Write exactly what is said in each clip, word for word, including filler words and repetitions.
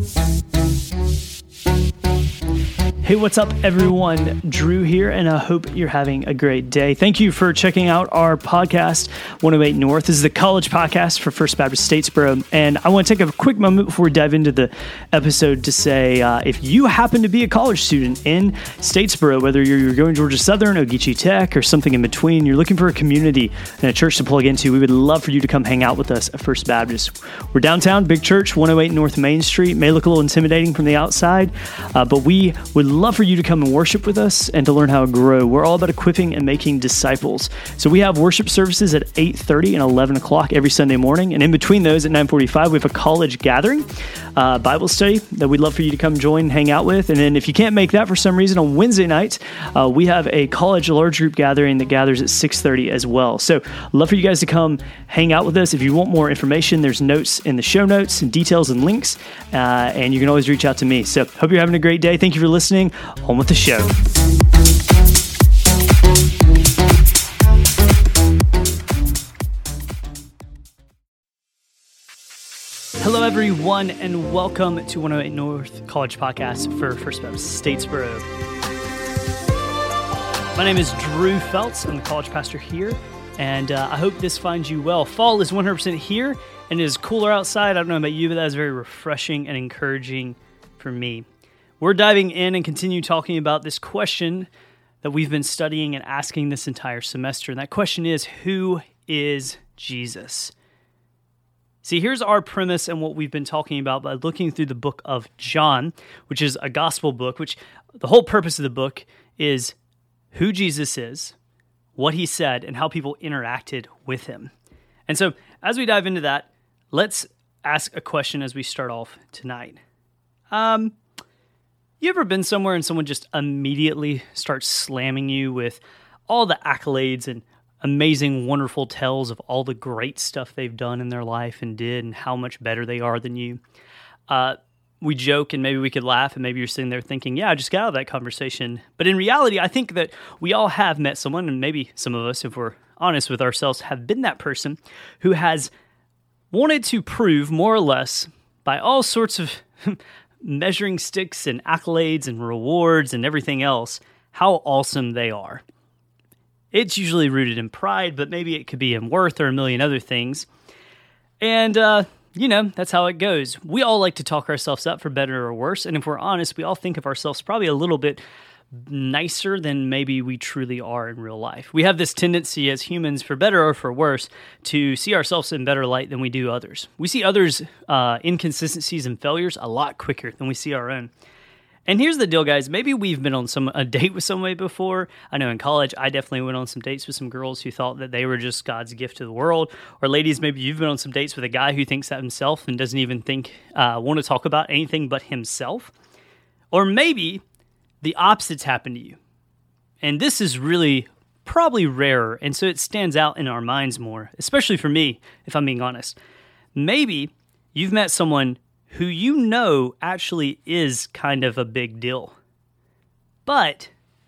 Hey, what's up, everyone? Drew here, and I hope you're having a great day. Thank you for checking out our podcast, one oh eight North. This is the college podcast for First Baptist Statesboro, and I want to take a quick moment before we dive into the episode to say, uh, if you happen to be a college student in Statesboro, whether you're going to Georgia Southern, Ogeechee Tech, or something in between, you're looking for a community and a church to plug into, we would love for you to come hang out with us at First Baptist. We're downtown, big church, one oh eight North Main Street. May look a little intimidating from the outside, uh, but we would love for you to come and worship with us and to learn how to grow. We're all about equipping and making disciples. So we have worship services at eight thirty and eleven o'clock every Sunday morning. And in between those at nine forty-five, we have a college gathering, uh, Bible study that we'd love for you to come join and hang out with. And then if you can't make that for some reason, on Wednesday night, uh, we have a college large group gathering that gathers at six thirty as well. So love for you guys to come hang out with us. If you want more information, there's notes in the show notes and details and links. Uh, and you can always reach out to me. So hope you're having a great day. Thank you for listening. On with the show. Hello, everyone, and welcome to one oh eight North College Podcast for First Baptist Statesboro. My name is Drew Feltz. I'm the college pastor here, and uh, I hope this finds you well. Fall is one hundred percent here, and it is cooler outside. I don't know about you, but that is very refreshing and encouraging for me. We're diving in and continue talking about this question that we've been studying and asking this entire semester. And that question is, who is Jesus? See, here's our premise and what we've been talking about by looking through the book of John, which is a gospel book, which the whole purpose of the book is who Jesus is, what he said, and how people interacted with him. And so as we dive into that, let's ask a question as we start off tonight. Um... You ever been somewhere and someone just immediately starts slamming you with all the accolades and amazing, wonderful tales of all the great stuff they've done in their life and did and how much better they are than you? Uh, we joke and maybe we could laugh and maybe you're sitting there thinking, yeah, I just got out of that conversation. But in reality, I think that we all have met someone, and maybe some of us, if we're honest with ourselves, have been that person who has wanted to prove more or less by all sorts of measuring sticks and accolades and rewards and everything else, how awesome they are. It's usually rooted in pride, but maybe it could be in worth or a million other things. And, uh, you know, that's how it goes. We all like to talk ourselves up for better or worse, and if we're honest, we all think of ourselves probably a little bit nicer than maybe we truly are in real life. We have this tendency as humans, for better or for worse, to see ourselves in better light than we do others. We see others' uh, inconsistencies and failures a lot quicker than we see our own. And here's the deal, guys. Maybe we've been on some a date with somebody before. I know in college, I definitely went on some dates with some girls who thought that they were just God's gift to the world. Or ladies, maybe you've been on some dates with a guy who thinks that himself and doesn't even think, uh, want to talk about anything but himself. Or maybe the opposites happen to you. And this is really probably rarer, and so it stands out in our minds more, especially for me, if I'm being honest. Maybe you've met someone who you know actually is kind of a big deal, but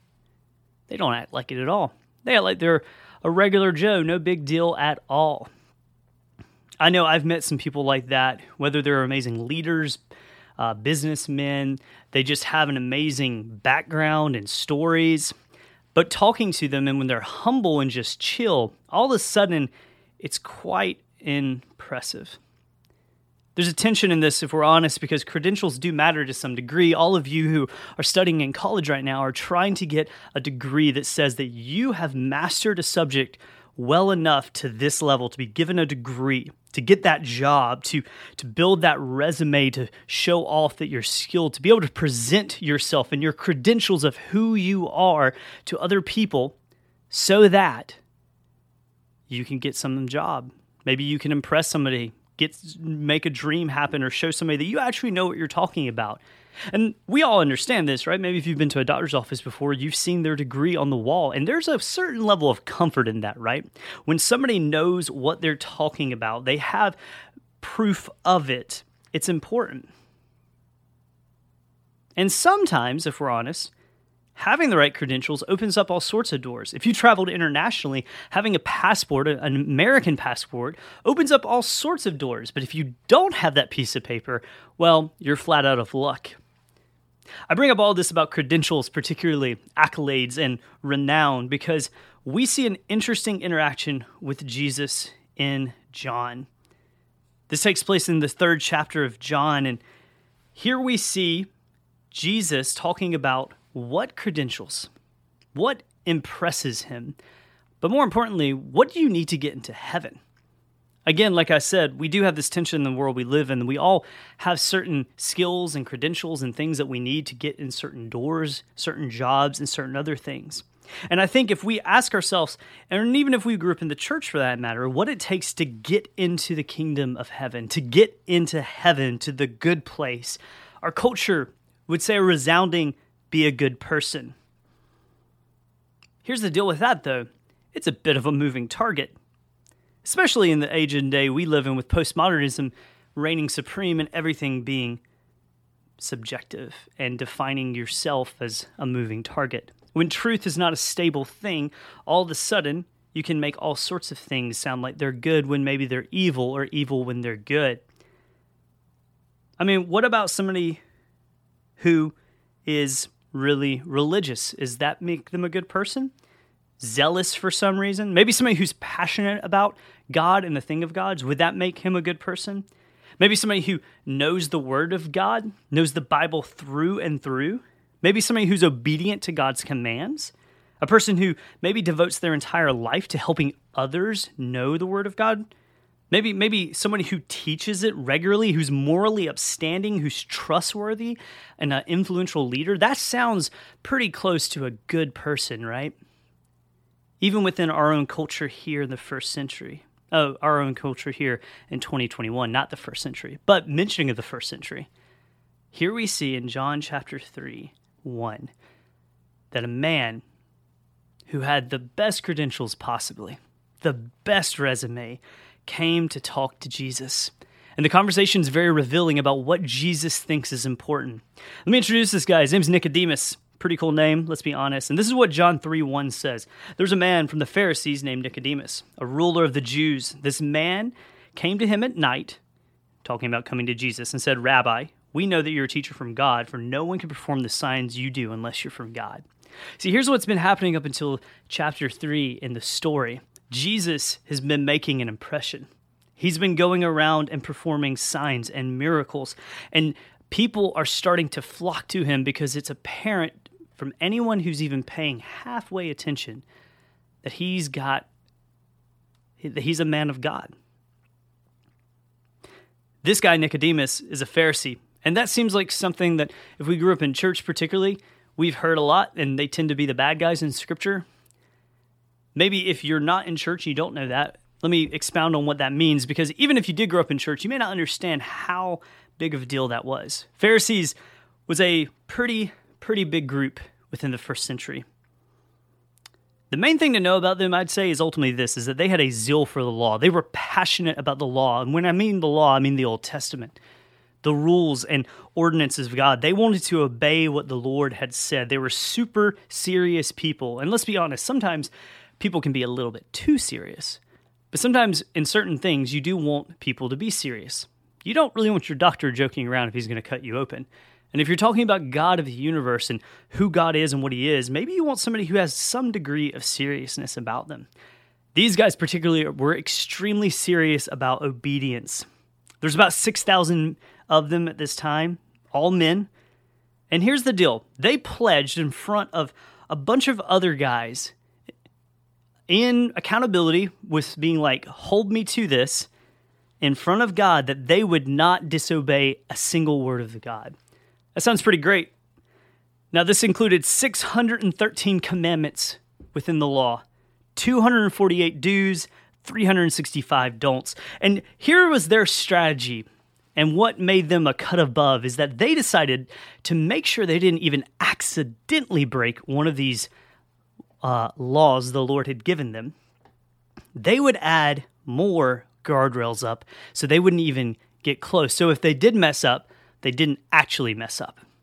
they don't act like it at all. They act like they're a regular Joe, no big deal at all. I know I've met some people like that, whether they're amazing leaders, Uh, businessmen, they just have an amazing background and stories. But talking to them, and when they're humble and just chill, all of a sudden, it's quite impressive. There's a tension in this, if we're honest, because credentials do matter to some degree. All of you who are studying in college right now are trying to get a degree that says that you have mastered a subject well enough to this level to be given a degree, to get that job, to, to build that resume, to show off that you're skilled, to be able to present yourself and your credentials of who you are to other people so that you can get some job. Maybe you can impress somebody, get make a dream happen, or show somebody that you actually know what you're talking about. And we all understand this, right? Maybe if you've been to a doctor's office before, you've seen their degree on the wall, and there's a certain level of comfort in that, right? When somebody knows what they're talking about, they have proof of it, it's important. And sometimes, if we're honest, Having the right credentials opens up all sorts of doors. If you traveled internationally, having a passport, an American passport, opens up all sorts of doors. But if you don't have that piece of paper, well, you're flat out of luck. I bring up all this about credentials, particularly accolades and renown, because we see an interesting interaction with Jesus in John. This takes place in the third chapter of John, and here we see Jesus talking about what credentials, what impresses him, but more importantly, what do you need to get into heaven? Again, like I said, we do have this tension in the world we live in. We all have certain skills and credentials and things that we need to get in certain doors, certain jobs, and certain other things. And I think if we ask ourselves, and even if we grew up in the church for that matter, what it takes to get into the kingdom of heaven, to get into heaven, to the good place, our culture would say a resounding, be a good person. Here's the deal with that, though. It's a bit of a moving target, especially in the age and day we live in with postmodernism reigning supreme and everything being subjective and defining yourself as a moving target. When truth is not a stable thing, all of a sudden, you can make all sorts of things sound like they're good when maybe they're evil, or evil when they're good. I mean, what about somebody who is really religious? Does that make them a good person? Zealous for some reason? Maybe somebody who's passionate about God and the thing of God's, would that make him a good person? Maybe somebody who knows the Word of God, knows the Bible through and through. Maybe somebody who's obedient to God's commands. A person who maybe devotes their entire life to helping others know the Word of God. Maybe maybe somebody who teaches it regularly, who's morally upstanding, who's trustworthy, and an influential leader. That sounds pretty close to a good person, right? Even within our own culture here in the first century. Oh, our own culture here in twenty twenty-one, not the first century, but mentioning of the first century. Here we see in John chapter three, one, that a man who had the best credentials possibly, the best resume, came to talk to Jesus. And the conversation is very revealing about what Jesus thinks is important. Let me introduce this guy. His name's Nicodemus. Pretty cool name, let's be honest. And this is what John three one says. There's a man from the Pharisees named Nicodemus, a ruler of the Jews. This man came to him at night, talking about coming to Jesus, and said, "Rabbi, we know that you're a teacher from God, for no one can perform the signs you do unless you're from God." See, here's what's been happening up until chapter three in the story. Jesus has been making an impression. He's been going around and performing signs and miracles, and people are starting to flock to him because it's apparent from anyone who's even paying halfway attention that he's got, that he's a man of God. This guy, Nicodemus, is a Pharisee, and that seems like something that if we grew up in church particularly, we've heard a lot, and they tend to be the bad guys in Scripture. Maybe if you're not in church and you don't know that, let me expound on what that means, because even if you did grow up in church, you may not understand how big of a deal that was. Pharisees was a pretty, pretty big group within the first century. The main thing to know about them, I'd say, is ultimately this, is that they had a zeal for the law. They were passionate about the law. And when I mean the law, I mean the Old Testament, the rules and ordinances of God. They wanted to obey what the Lord had said. They were super serious people. And let's be honest, sometimes people can be a little bit too serious. But sometimes in certain things, you do want people to be serious. You don't really want your doctor joking around if he's going to cut you open. And if you're talking about God of the universe and who God is and what he is, maybe you want somebody who has some degree of seriousness about them. These guys particularly were extremely serious about obedience. There's about six thousand of them at this time, all men. And here's the deal. They pledged in front of a bunch of other guys in accountability with being like, hold me to this, in front of God, that they would not disobey a single word of the God. That sounds pretty great. Now, this included six hundred thirteen commandments within the law, two hundred forty-eight do's, three hundred sixty-five don'ts. And here was their strategy. And what made them a cut above is that they decided to make sure they didn't even accidentally break one of these uh, laws the Lord had given them. They would add more guardrails up so they wouldn't even get close. So if they did mess up, they didn't actually mess up.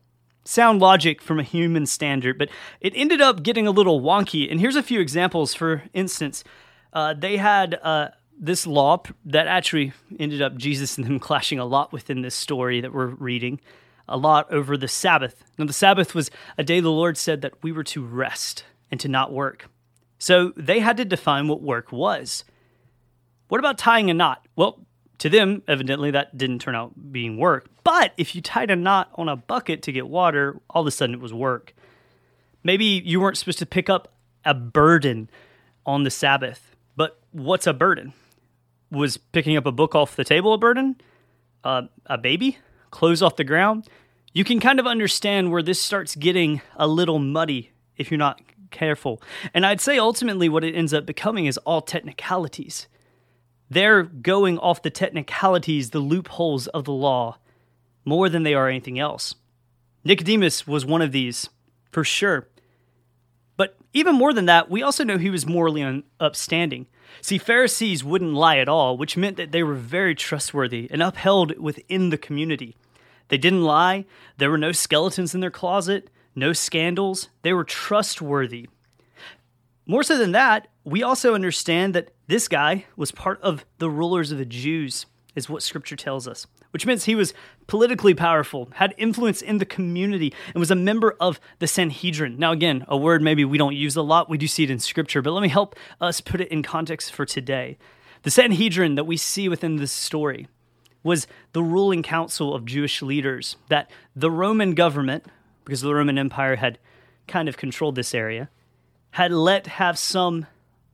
Sound logic from a human standard, but it ended up getting a little wonky. And here's a few examples. For instance, uh, they had uh, this law that actually ended up Jesus and them clashing a lot within this story that we're reading, a lot over the Sabbath. Now, the Sabbath was a day the Lord said that we were to rest and to not work. So they had to define what work was. What about tying a knot? Well, to them, evidently, that didn't turn out being work. But if you tied a knot on a bucket to get water, all of a sudden it was work. Maybe you weren't supposed to pick up a burden on the Sabbath. But what's a burden? Was picking up a book off the table a burden? Uh, a baby? Clothes off the ground? You can kind of understand where this starts getting a little muddy if you're not careful. And I'd say ultimately what it ends up becoming is all technicalities. They're going off the technicalities, the loopholes of the law, more than they are anything else. Nicodemus was one of these, for sure. But even more than that, we also know he was morally un- upstanding. See, Pharisees wouldn't lie at all, which meant that they were very trustworthy and upheld within the community. They didn't lie. There were no skeletons in their closet, no scandals. They were trustworthy. More so than that, we also understand that this guy was part of the rulers of the Jews, is what Scripture tells us, which means he was politically powerful, had influence in the community, and was a member of the Sanhedrin. Now, again, a word maybe we don't use a lot. We do see it in Scripture, but let me help us put it in context for today. The Sanhedrin that we see within this story was the ruling council of Jewish leaders that the Roman government, because the Roman Empire had kind of controlled this area, had let have some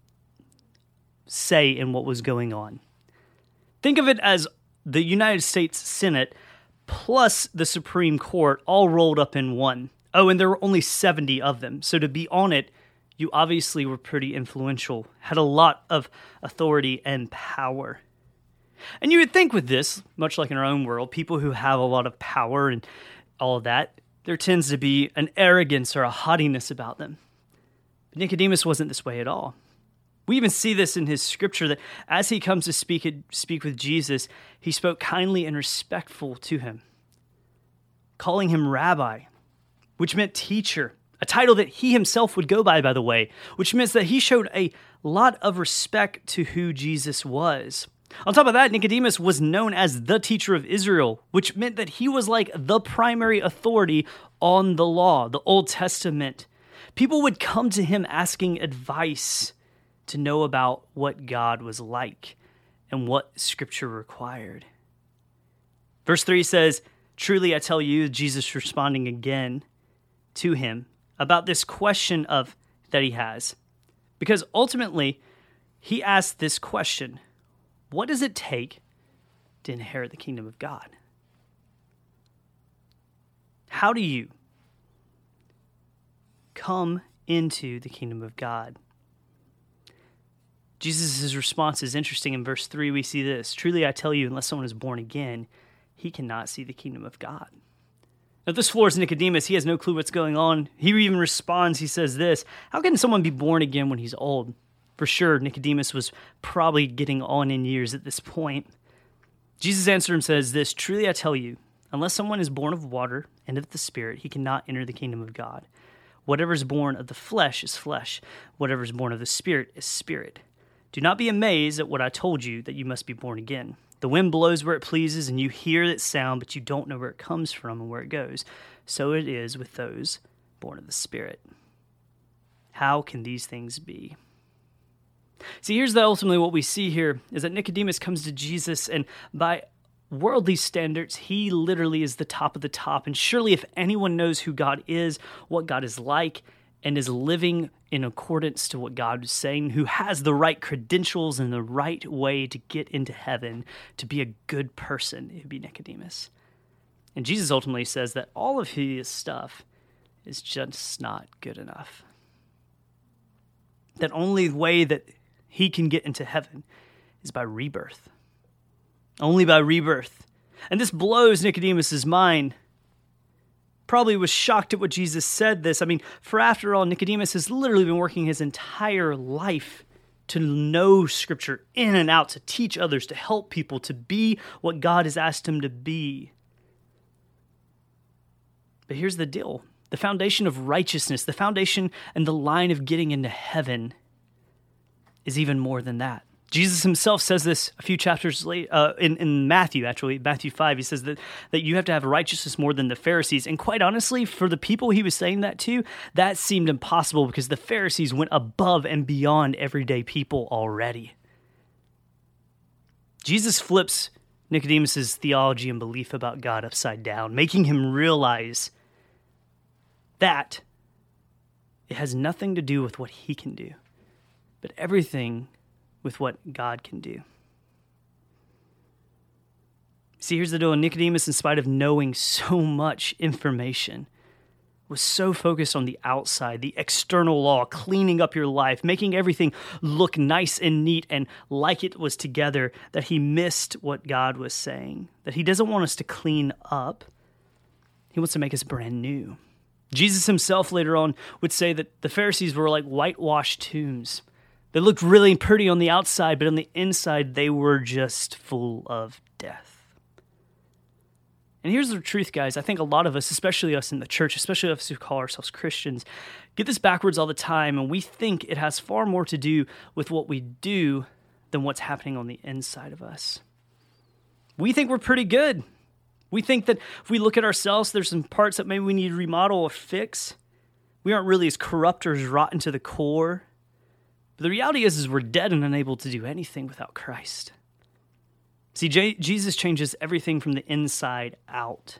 say in what was going on. Think of it as the United States Senate plus the Supreme Court all rolled up in one. Oh, and there were only seventy of them. So to be on it, you obviously were pretty influential, had a lot of authority and power. And you would think with this, much like in our own world, people who have a lot of power and all of that, there tends to be an arrogance or a haughtiness about them. But Nicodemus wasn't this way at all. We even see this in his scripture that as he comes to speak speak with Jesus, he spoke kindly and respectful to him, calling him rabbi, which meant teacher, a title that he himself would go by, by the way, which means that he showed a lot of respect to who Jesus was. On top of that, Nicodemus was known as the teacher of Israel, which meant that he was like the primary authority on the law, the Old Testament. People would come to him asking advice to know about what God was like and what Scripture required. Verse three says, "Truly I tell you," Jesus responding again to him about this question of that he has. Because ultimately, he asked this question: what does it take to inherit the kingdom of God? How do you come into the kingdom of God? Jesus' response is interesting. In verse three, we see this: "Truly I tell you, unless someone is born again, he cannot see the kingdom of God." Now, this floors Nicodemus. He has no clue what's going on. He even responds, he says this: how can someone be born again when he's old? For sure, Nicodemus was probably getting on in years at this point. Jesus answered and says this: "Truly I tell you, unless someone is born of water and of the Spirit, he cannot enter the kingdom of God. Whatever is born of the flesh is flesh. Whatever is born of the Spirit is spirit. Do not be amazed at what I told you, that you must be born again. The wind blows where it pleases, and you hear its sound, but you don't know where it comes from and where it goes. So it is with those born of the Spirit. How can these things be?" See, here's the ultimately what we see here is that Nicodemus comes to Jesus, and by worldly standards, he literally is the top of the top. And surely if anyone knows who God is, what God is like, and is living in accordance to what God is saying, who has the right credentials and the right way to get into heaven, to be a good person, it would be Nicodemus. And Jesus ultimately says that all of his stuff is just not good enough. That only way that he can get into heaven is by rebirth. Only by rebirth. And this blows Nicodemus's mind. Probably was shocked at what Jesus said this. I mean, for after all, Nicodemus has literally been working his entire life to know Scripture in and out, to teach others, to help people, to be what God has asked him to be. But here's the deal. The foundation of righteousness, the foundation and the line of getting into heaven is even more than that. Jesus himself says this a few chapters later, uh, in, in Matthew, actually, Matthew five. He says that, that you have to have righteousness more than the Pharisees. And quite honestly, for the people he was saying that to, that seemed impossible because the Pharisees went above and beyond everyday people already. Jesus flips Nicodemus's theology and belief about God upside down, making him realize that it has nothing to do with what he can do, but everything with what God can do. See, here's the deal. Nicodemus, in spite of knowing so much information, was so focused on the outside, the external law, cleaning up your life, making everything look nice and neat and like it was together, that he missed what God was saying, that he doesn't want us to clean up. He wants to make us brand new. Jesus himself later on would say that the Pharisees were like whitewashed tombs. They looked really pretty on the outside, but on the inside, they were just full of death. And here's the truth, guys. I think a lot of us, especially us in the church, especially us who call ourselves Christians, get this backwards all the time, and we think it has far more to do with what we do than what's happening on the inside of us. We think we're pretty good. We think that if we look at ourselves, there's some parts that maybe we need to remodel or fix. We aren't really as corrupt or as rotten to the core. But the reality is, is we're dead and unable to do anything without Christ. See, J- Jesus changes everything from the inside out.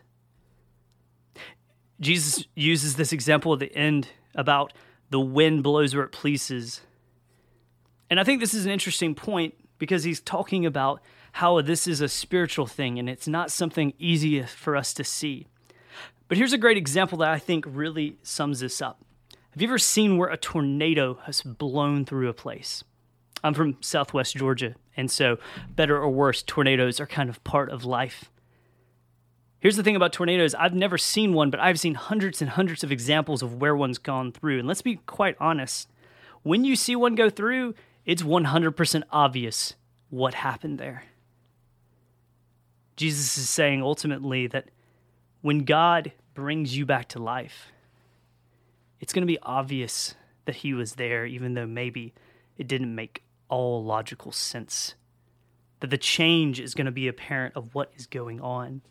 Jesus uses this example at the end about the wind blows where it pleases. And I think this is an interesting point because he's talking about how this is a spiritual thing and it's not something easy for us to see. But here's a great example that I think really sums this up. Have you ever seen where a tornado has blown through a place? I'm from Southwest Georgia, and so better or worse, tornadoes are kind of part of life. Here's the thing about tornadoes. I've never seen one, but I've seen hundreds and hundreds of examples of where one's gone through. And let's be quite honest. When you see one go through, it's one hundred percent obvious what happened there. Jesus is saying ultimately that when God brings you back to life, it's going to be obvious that he was there, even though maybe it didn't make all logical sense. That the change is going to be apparent of what is going on.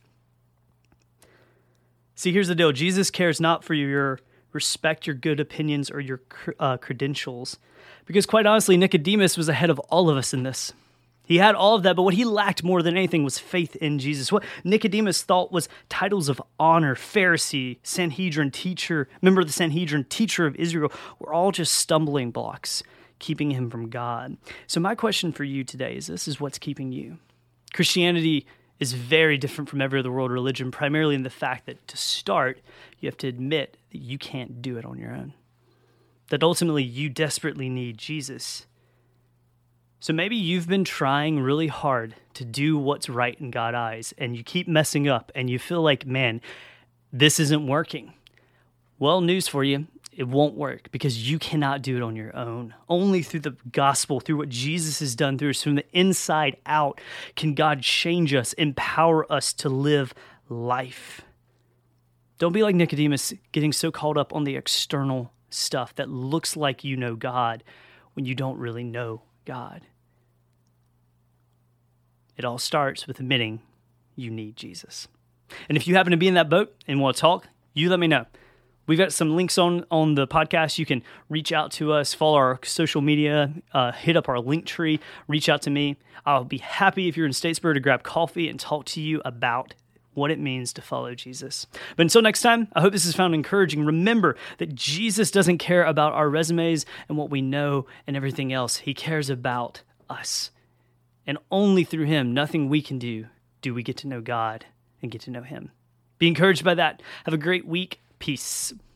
See, here's the deal. Jesus cares not for your respect, your good opinions, or your uh, credentials. Because quite honestly, Nicodemus was ahead of all of us in this. He had all of that, but what he lacked more than anything was faith in Jesus. What Nicodemus thought was titles of honor, Pharisee, Sanhedrin teacher, member of the Sanhedrin, teacher of Israel, were all just stumbling blocks, keeping him from God. So my question for you today is this is what's keeping you. Christianity is very different from every other world religion, primarily in the fact that to start, you have to admit that you can't do it on your own. That ultimately you desperately need Jesus. So maybe you've been trying really hard to do what's right in God's eyes, and you keep messing up, and you feel like, man, this isn't working. Well, news for you, it won't work because you cannot do it on your own. Only through the gospel, through what Jesus has done through us, from the inside out, can God change us, empower us to live life. Don't be like Nicodemus, getting so caught up on the external stuff that looks like you know God when you don't really know God. It all starts with admitting you need Jesus. And if you happen to be in that boat and want to talk, you let me know. We've got some links on, on the podcast. You can reach out to us, follow our social media, uh, hit up our link tree, reach out to me. I'll be happy if you're in Statesboro to grab coffee and talk to you about what it means to follow Jesus. But until next time, I hope this is found encouraging. Remember that Jesus doesn't care about our resumes and what we know and everything else. He cares about us. And only through him, nothing we can do, do we get to know God and get to know him. Be encouraged by that. Have a great week. Peace.